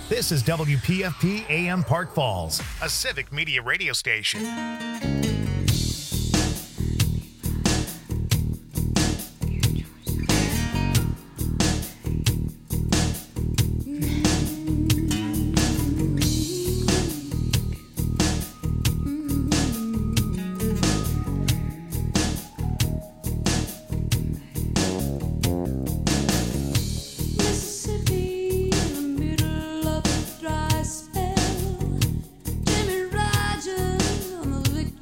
This is WPFP AM Park Falls, a civic media radio station. Mississippi, in the middle of a dry spell, Jimmy Rogers on the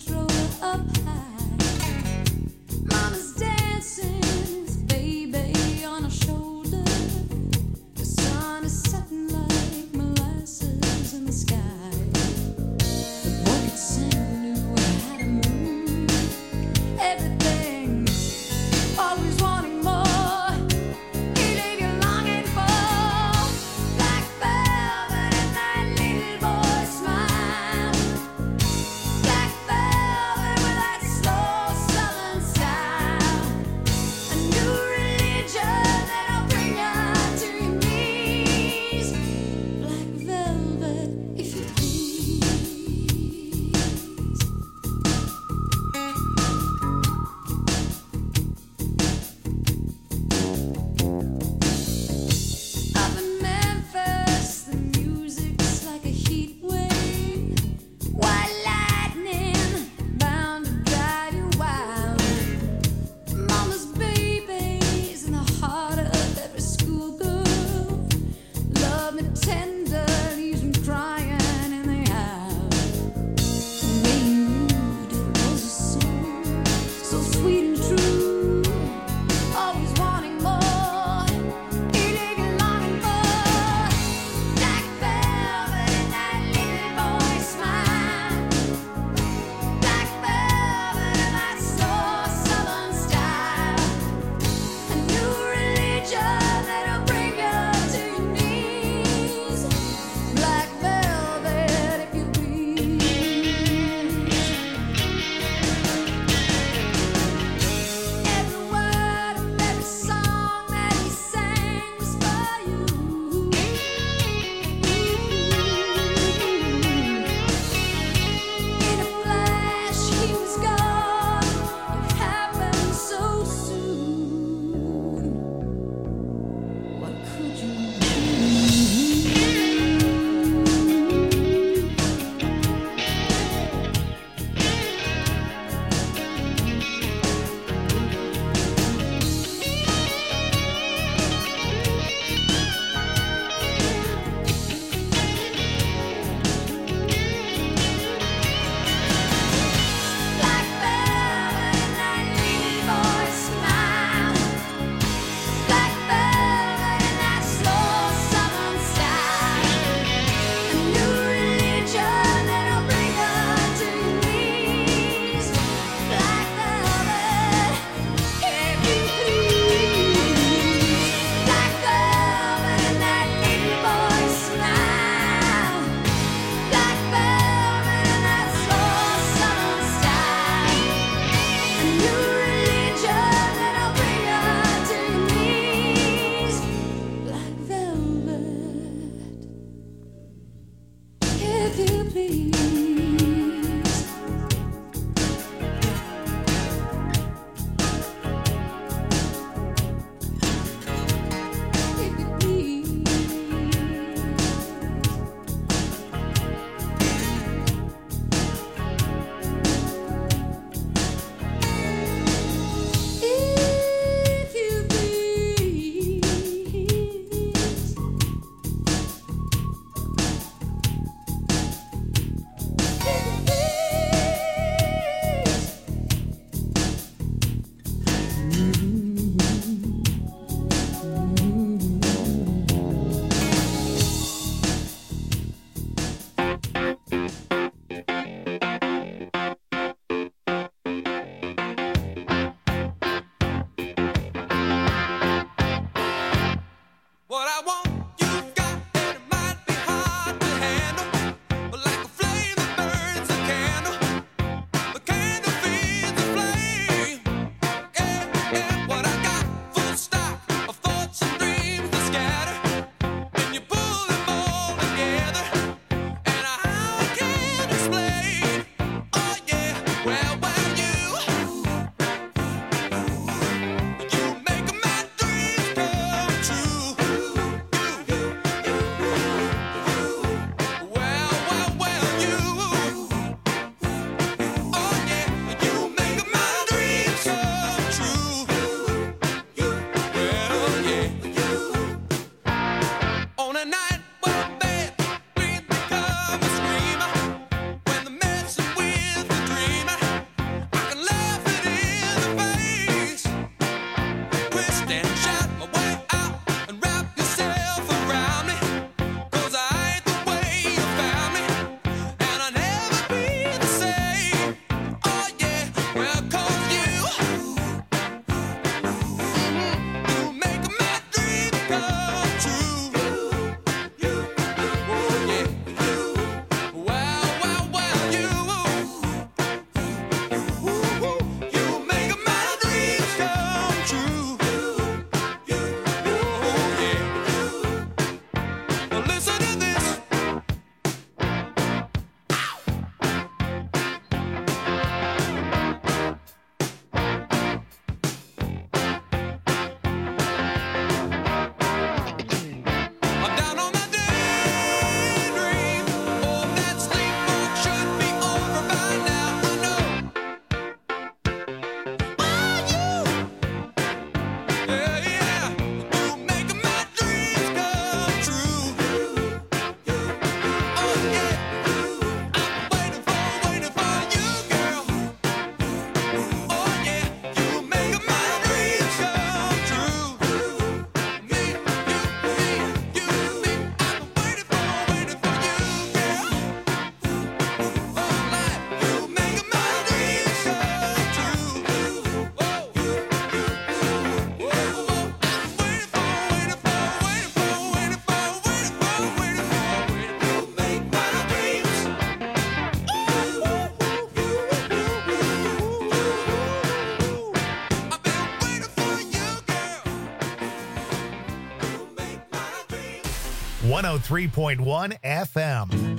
103.1 FM.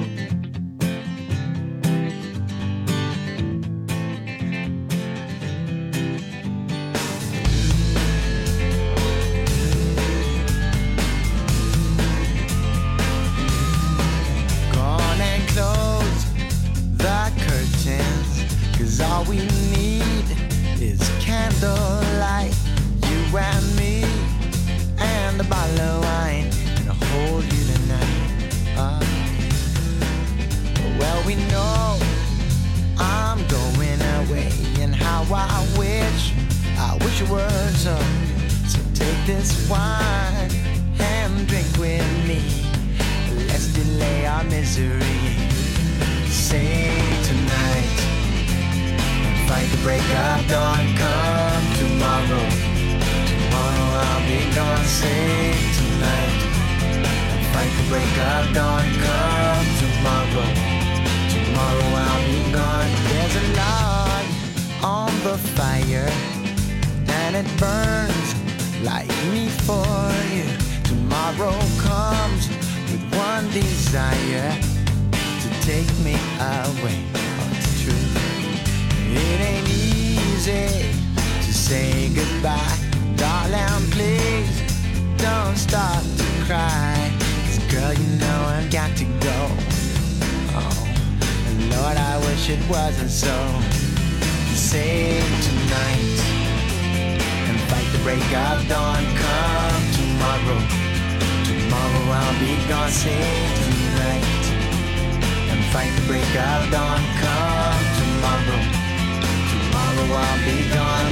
All we need is candlelight, you and me, and a bottle of wine, and I'll hold you tonight. Well, we know I'm going away, and how I wish it were so. So take this wine and drink with me. Let's delay our misery. Say tonight. Fight the break of dawn, come tomorrow. Tomorrow I'll be gone, say tonight. Fight the break of dawn, come tomorrow. Tomorrow I'll be gone. There's a log on the fire, and it burns like me for you. Tomorrow comes with one desire, to take me away. Oh, it's true. It ain't easy to say goodbye. Darling, please don't start to cry. 'Cause girl, you know I've got to go. Oh, and Lord, I wish it wasn't so. Save tonight and fight the break of dawn. Come tomorrow. Tomorrow I'll be gone. Save tonight and fight the break of dawn. Come tomorrow. Tomorrow I'll be gone.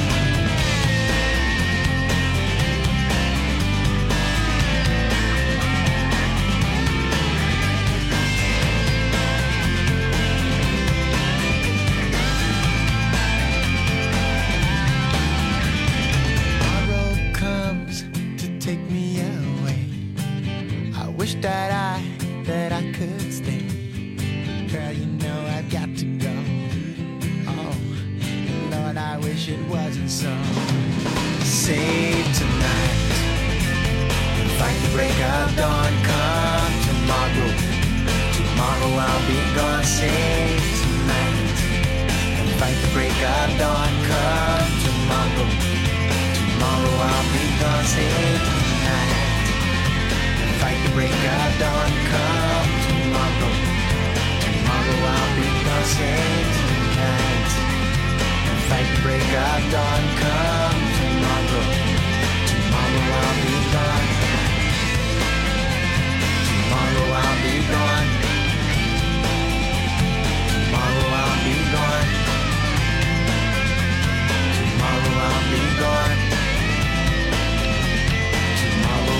Tomorrow comes to take me away. I wish that I could stay. Girl, you know I've got to go. Lord, I wish it wasn't so. Save tonight and fight the break of dawn. Come tomorrow. Tomorrow I'll be gone. Save tonight and fight the break of dawn. Come tomorrow. Tomorrow I'll be gone. Save tonight and fight the break of dawn. Come tomorrow. Tomorrow I'll be gone. Save tonight. Fight the break of dawn, come tomorrow. Tomorrow I'll be gone. Tomorrow I'll be gone. Tomorrow I'll be gone. Tomorrow I'll be gone. Tomorrow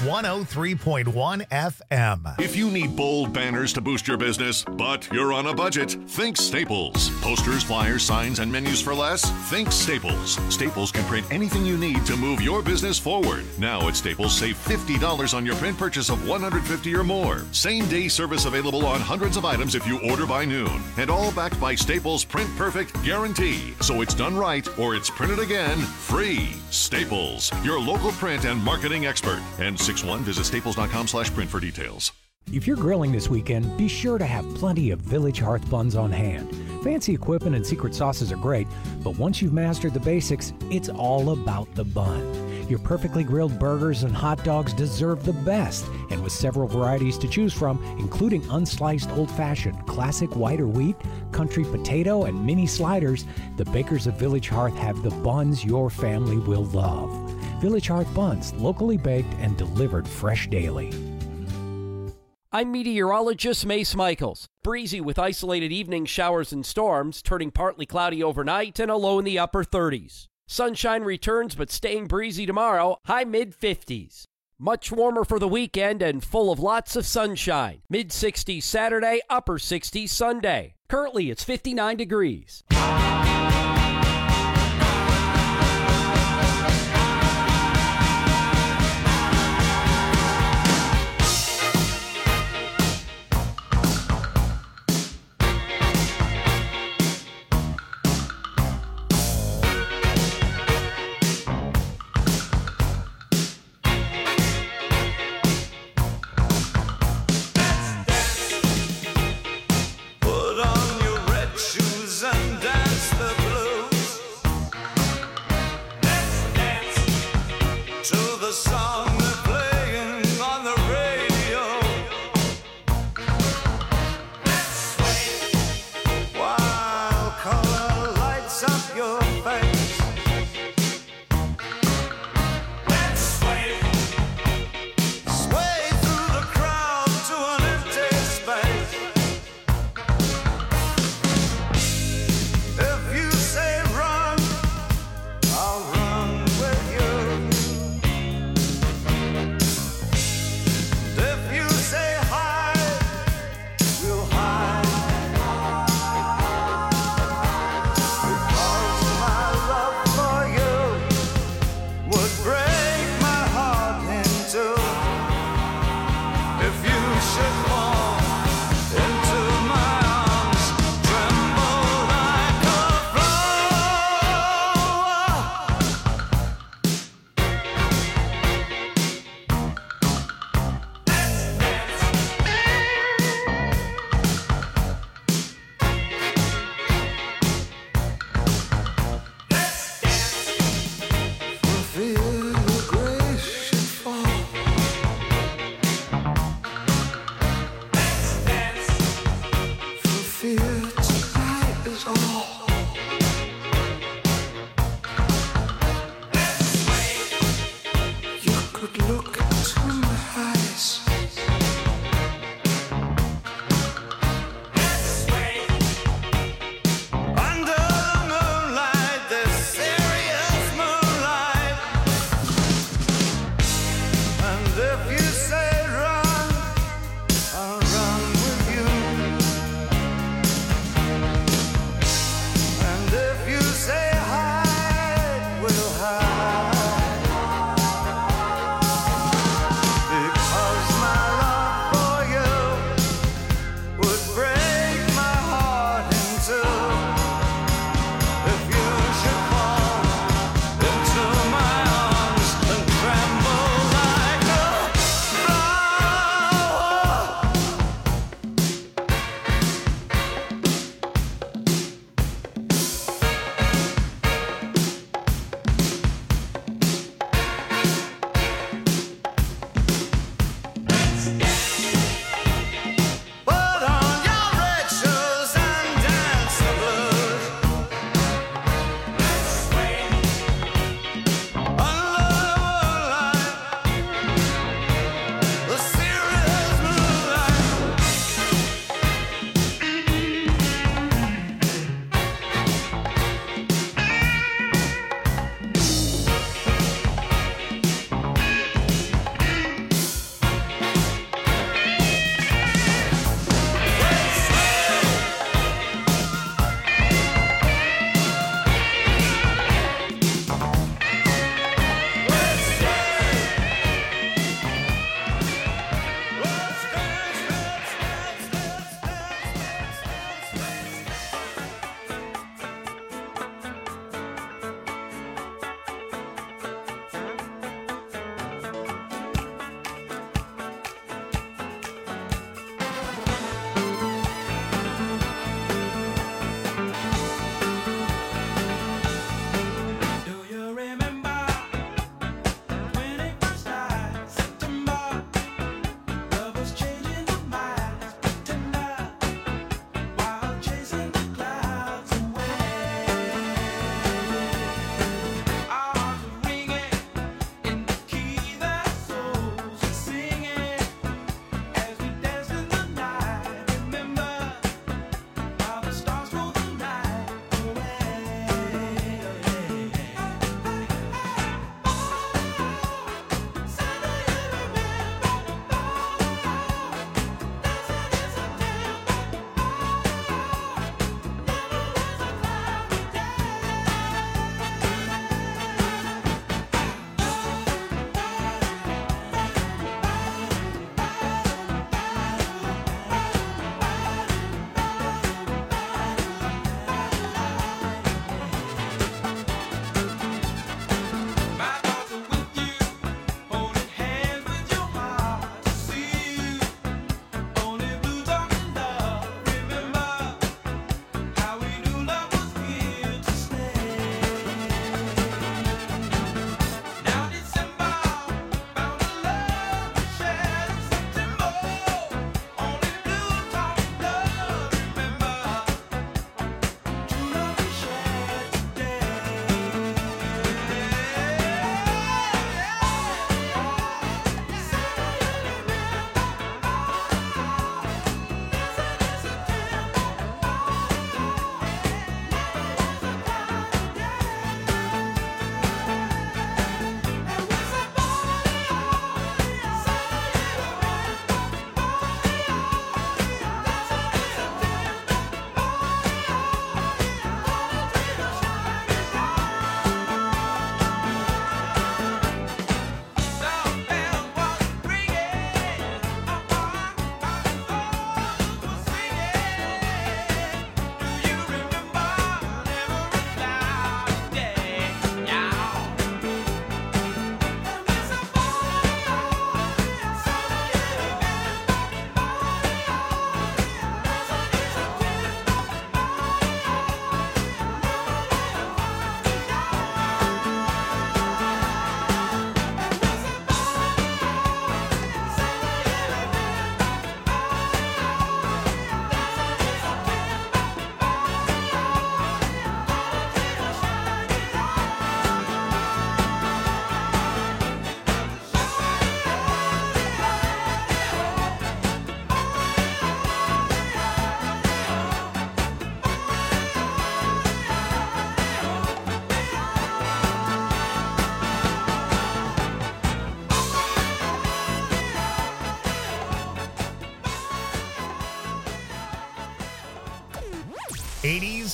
103.1 FM. If you need bold banners to boost your business, but you're on a budget, think Staples. Posters, flyers, signs, and menus for less? Think Staples. Staples can print anything you need to move your business forward. Now at Staples, save $50 on your print purchase of $150 or more. Same-day service available on hundreds of items if you order by noon. And all backed by Staples' Print Perfect guarantee. So it's done right or it's printed again free. Staples, your local print and marketing expert. And 6-1, visit staples.com/print for details. If you're grilling this weekend, be sure to have plenty of Village Hearth buns on hand. Fancy equipment and secret sauces are great, but once you've mastered the basics, it's all about the bun. Your perfectly grilled burgers and hot dogs deserve the best, and with several varieties to choose from, including unsliced old-fashioned, classic white or wheat, country potato, and mini sliders, the bakers of Village Hearth have the buns your family will love. Village Hearth buns, locally baked and delivered fresh daily. I'm meteorologist Mace Michaels. Breezy with isolated evening showers and storms, turning partly cloudy overnight and a low in the upper 30s. Sunshine returns, but staying breezy tomorrow, high mid-50s. Much warmer for the weekend and full of lots of sunshine. Mid-60s Saturday, upper 60s Sunday. Currently, it's 59 degrees. Because my love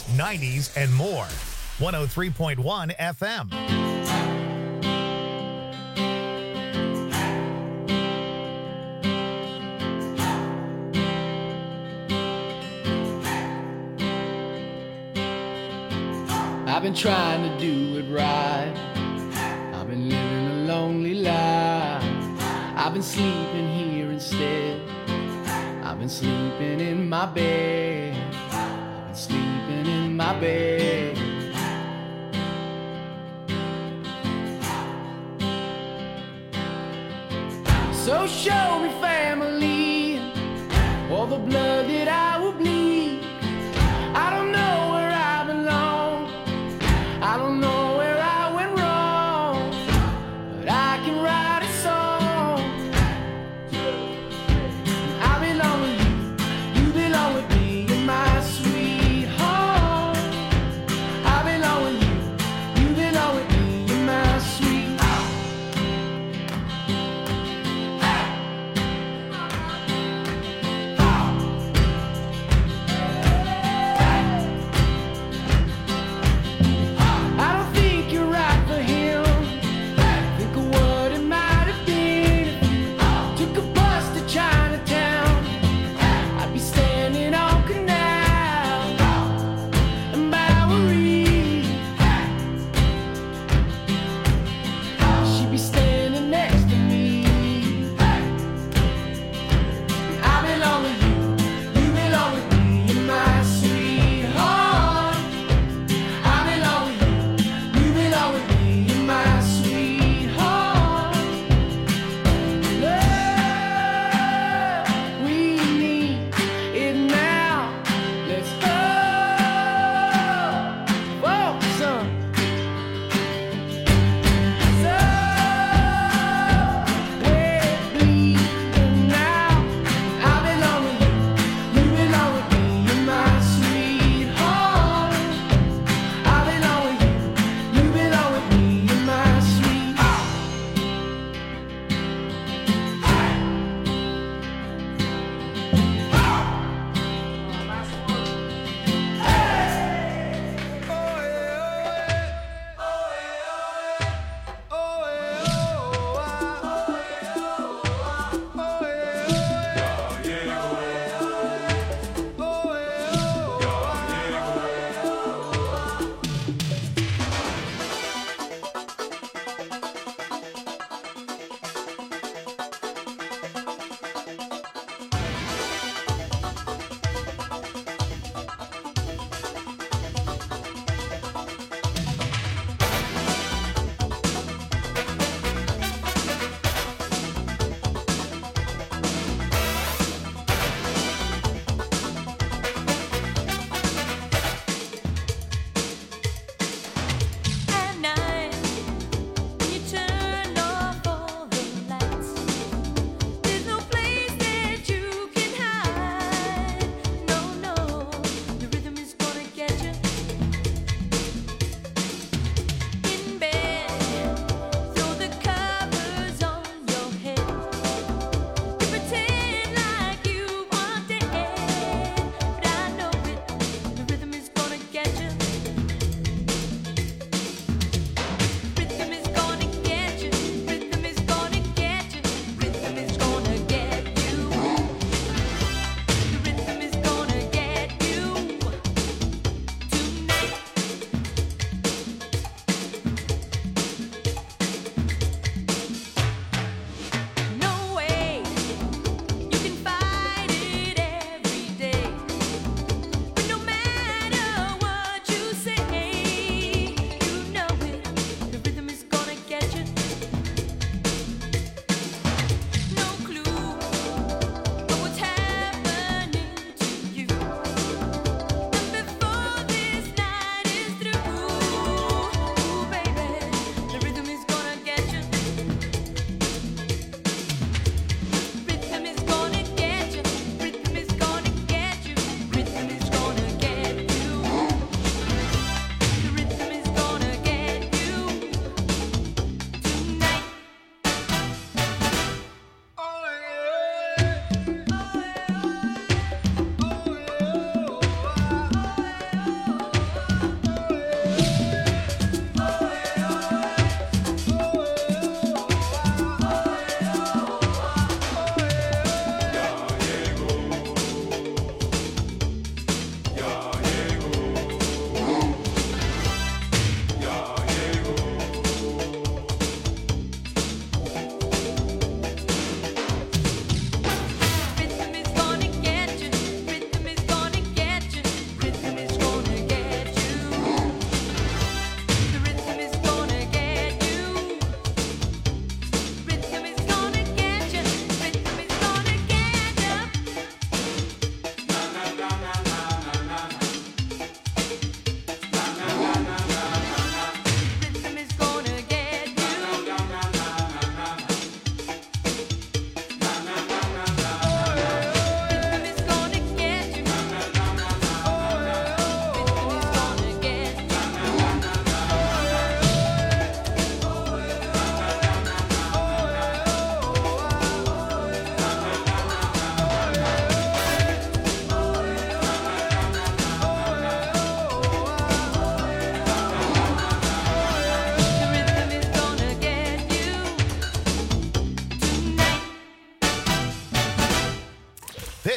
90s, and more. 103.1 FM. I've been trying to do it right. I've been living a lonely life. I've been sleeping here instead. I've been sleeping in my bed. I've been sleeping in my bed. So show me family, all the blood that I will bleed. I don't know where I belong. I don't know where I went wrong, but I can write a song. I belong with you, you belong with me, you're my sweet home. I belong with you, you belong with me, you're my sweet home.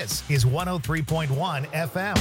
This is 103.1 FM.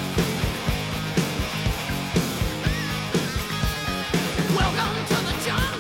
Welcome to the jungle.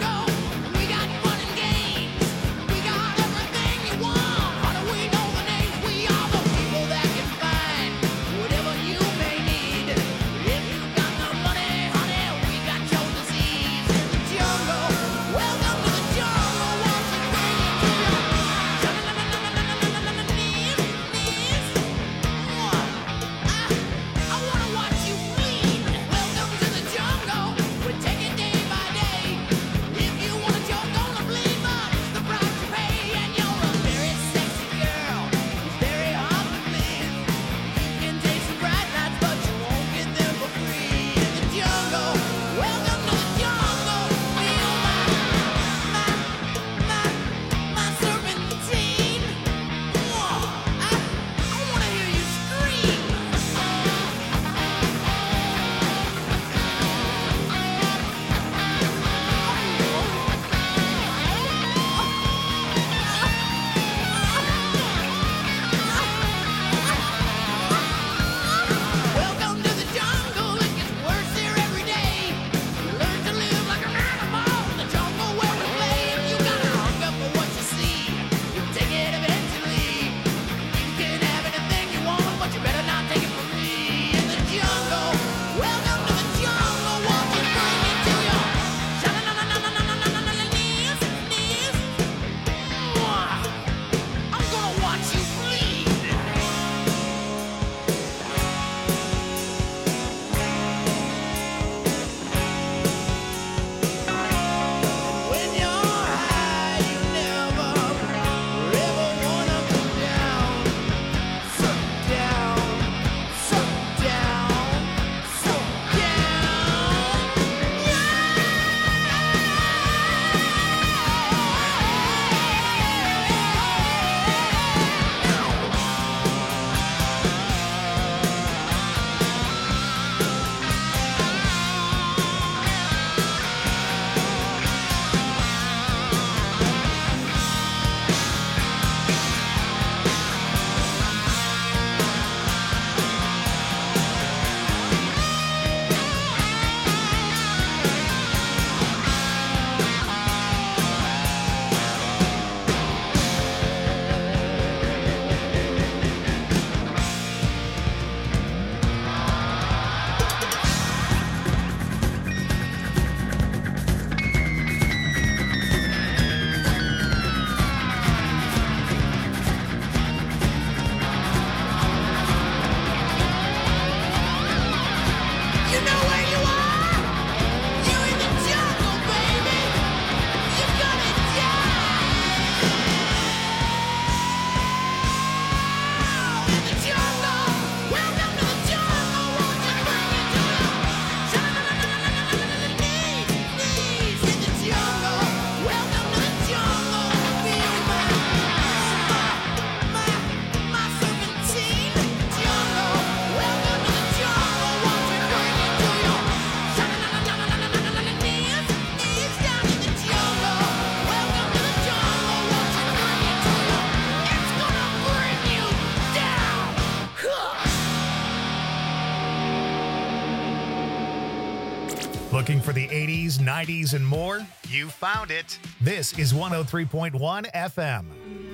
Looking for the 80s, 90s, and more? You found it. This is 103.1 FM.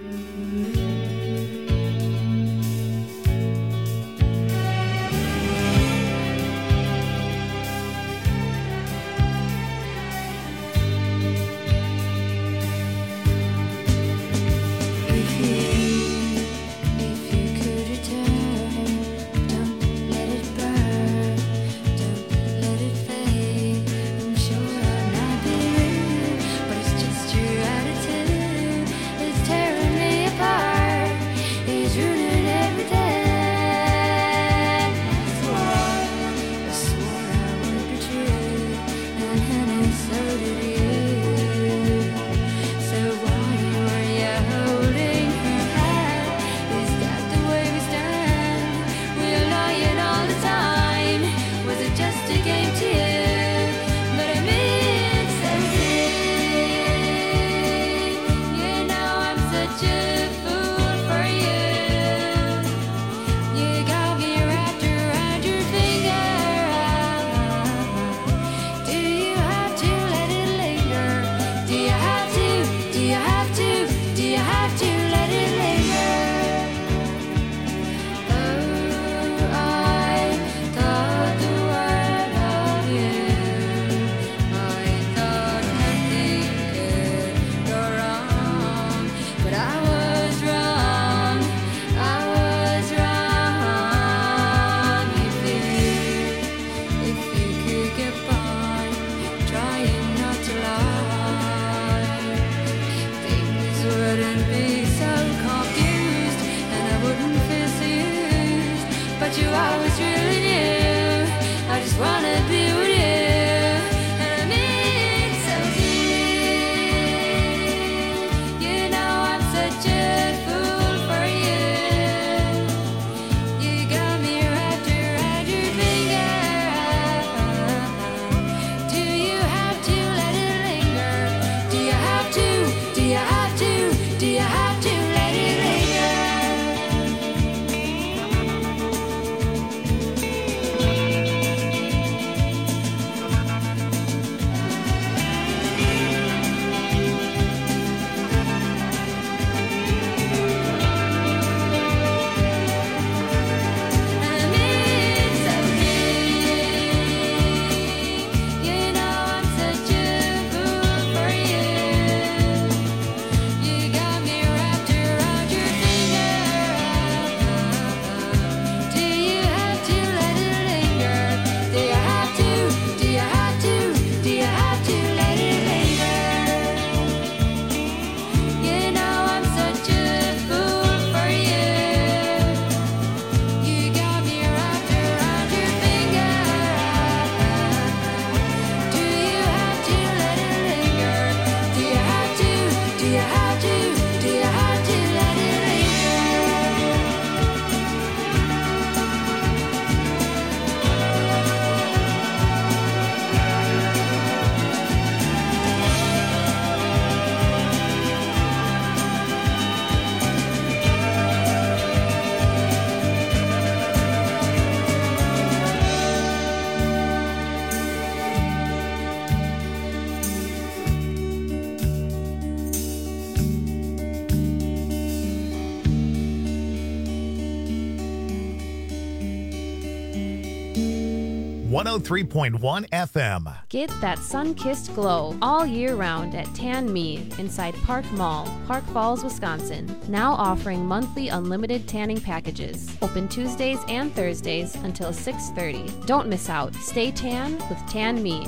.1 FM. Get that sun-kissed glow all year round at Tan Me inside Park Mall, Park Falls, Wisconsin. Now offering monthly unlimited tanning packages. Open Tuesdays and Thursdays until 6:30. Don't miss out. Stay tan with Tan Me.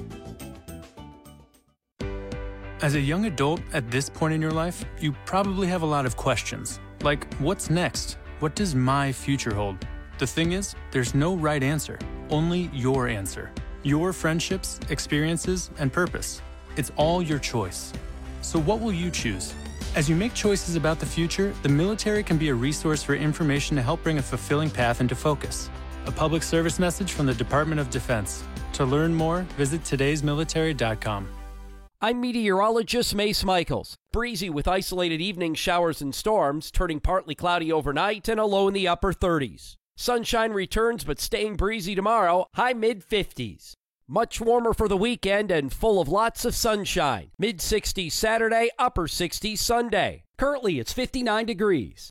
As a young adult at this point in your life, you probably have a lot of questions. Like, what's next? What does my future hold? The thing is, there's no right answer, only your answer. Your friendships, experiences, and purpose. It's all your choice. So what will you choose? As you make choices about the future, the military can be a resource for information to help bring a fulfilling path into focus. A public service message from the Department of Defense. To learn more, visit todaysmilitary.com. I'm meteorologist Mace Michaels. Breezy with isolated evening showers and storms, turning partly cloudy overnight and a low in the upper 30s. Sunshine returns, but staying breezy tomorrow, high mid-50s. Much warmer for the weekend and full of lots of sunshine. Mid-60s Saturday, upper 60s Sunday. Currently, it's 59 degrees.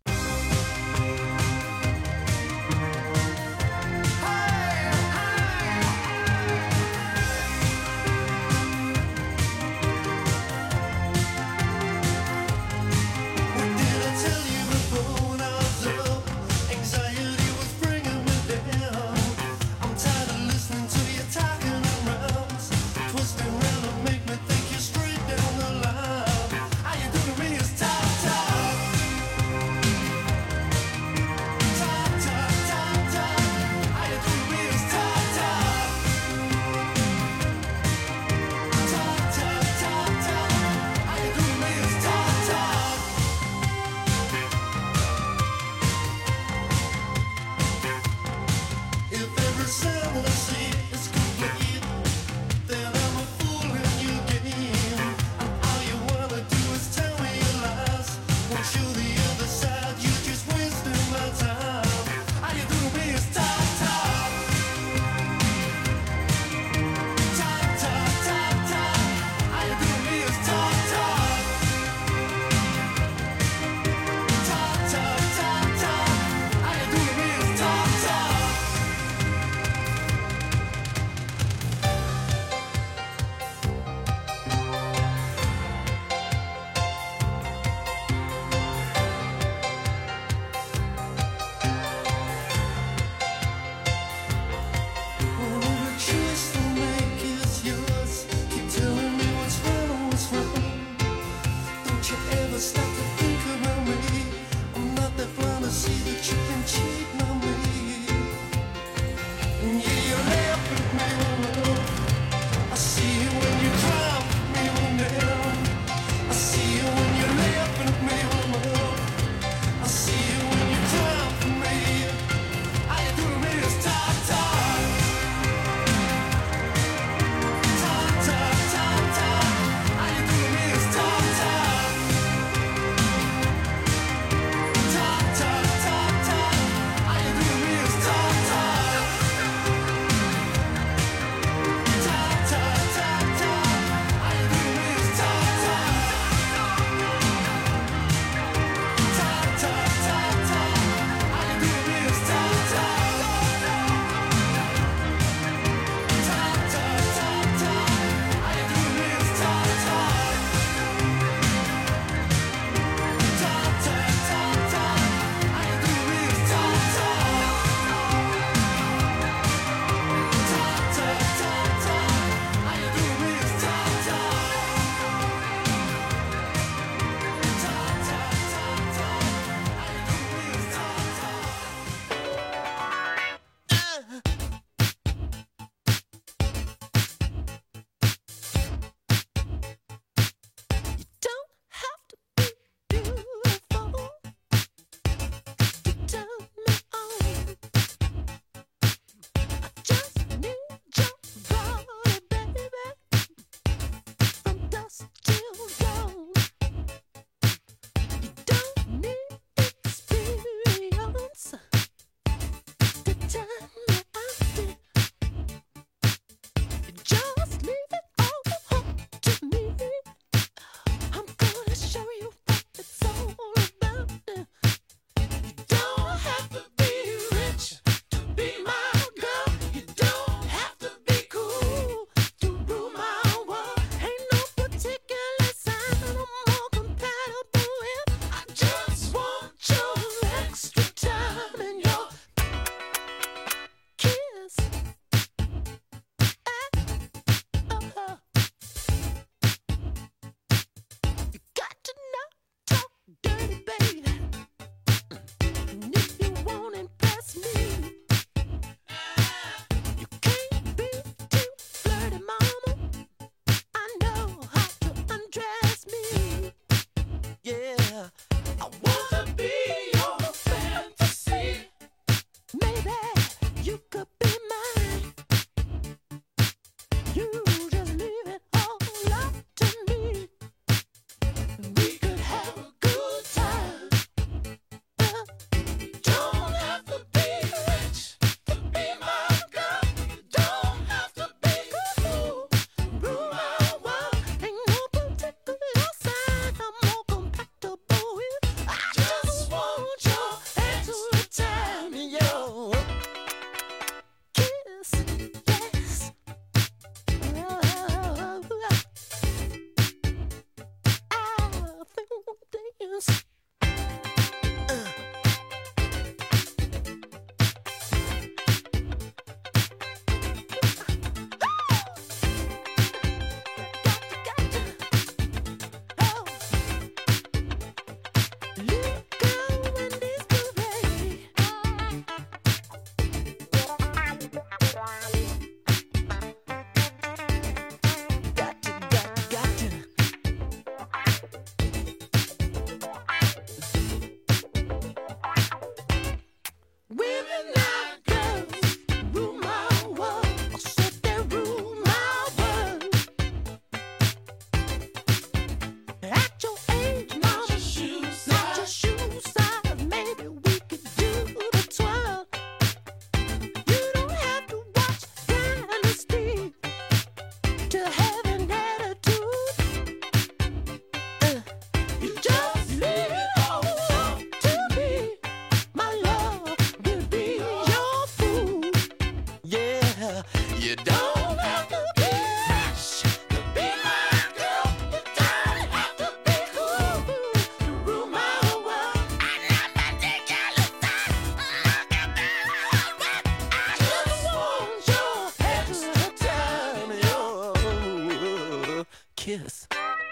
kiss.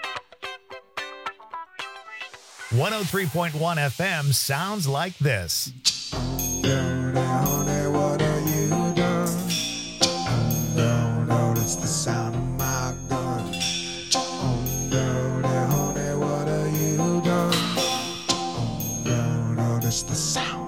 103.1 FM sounds like this. Honey, what have you done? No, that's the sound of my gun. Honey, what have you done? No, that's the sound.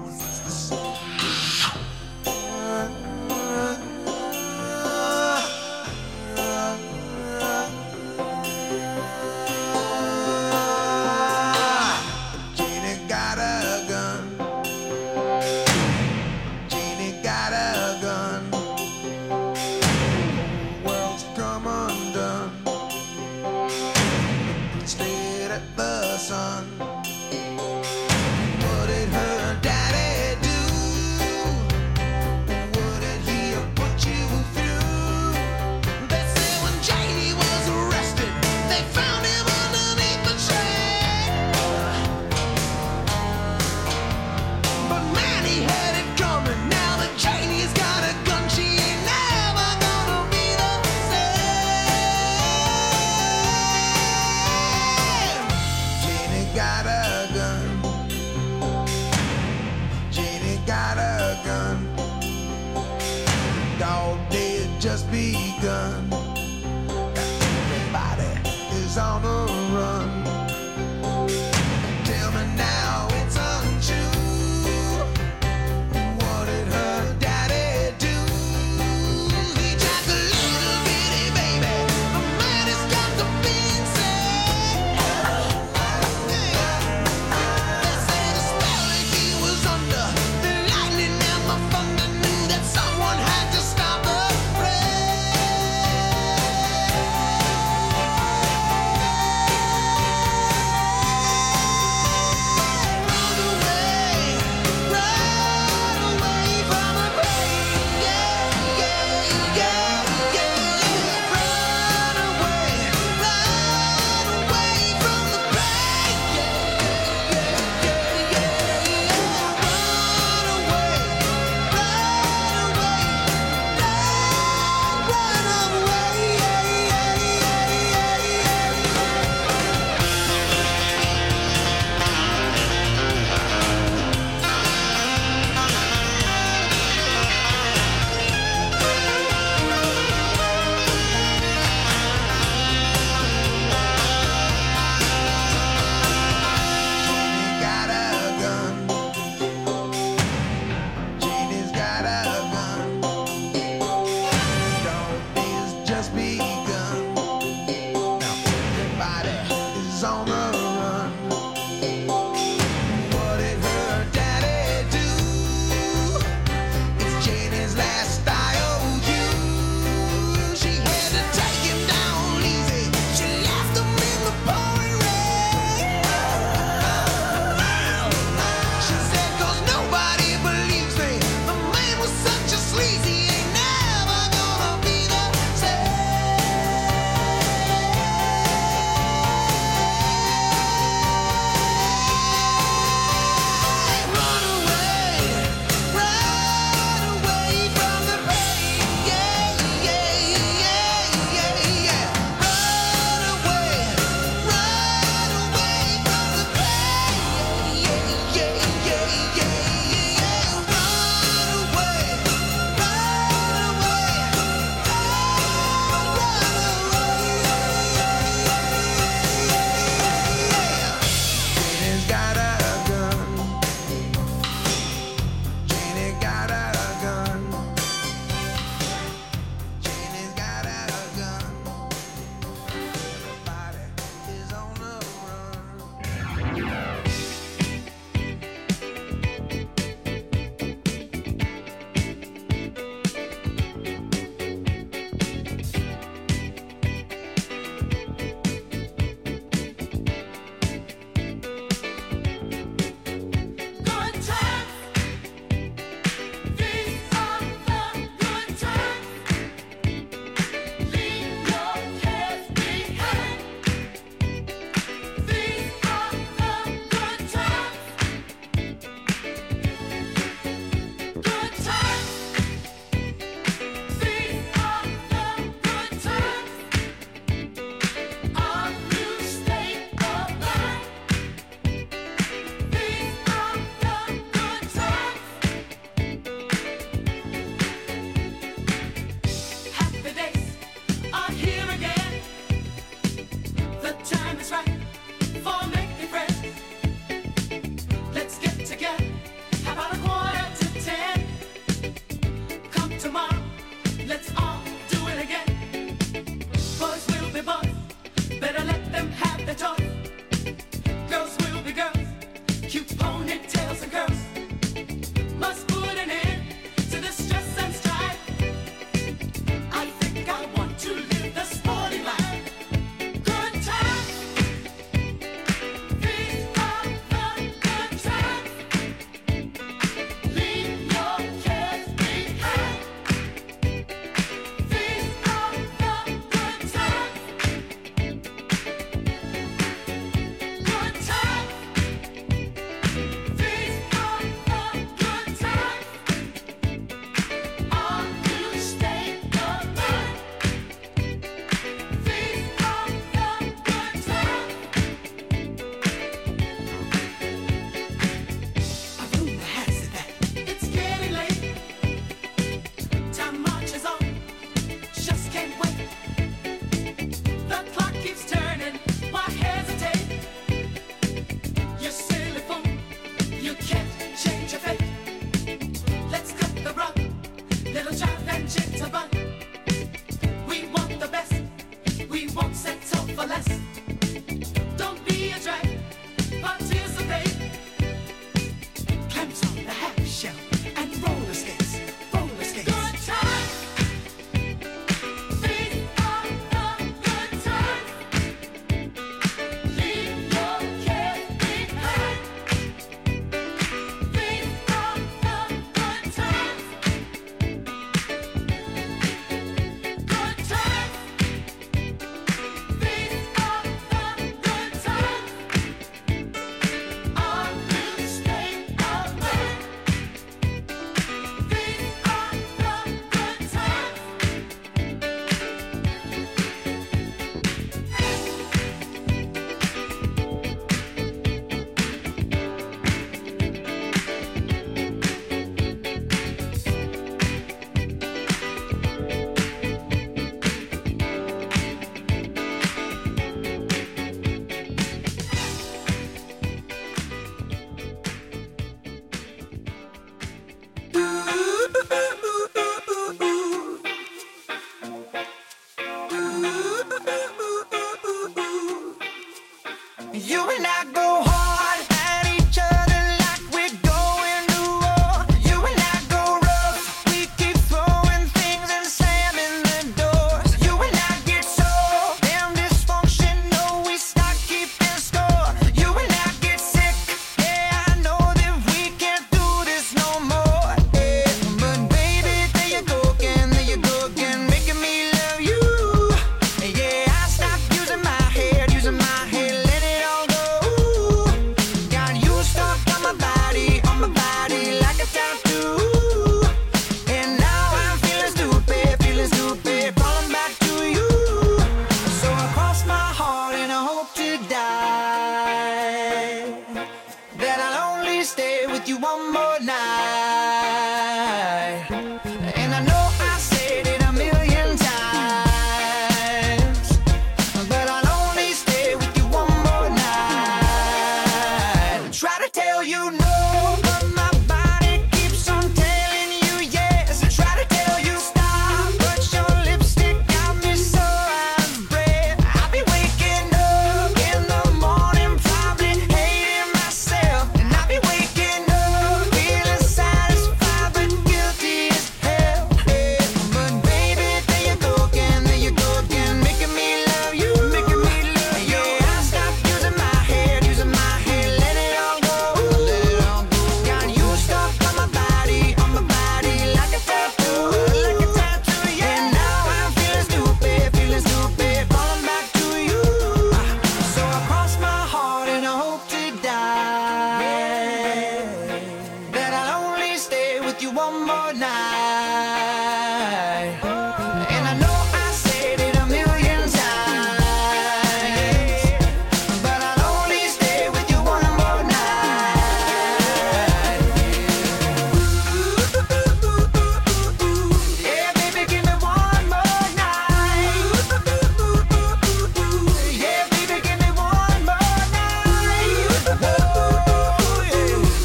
You and I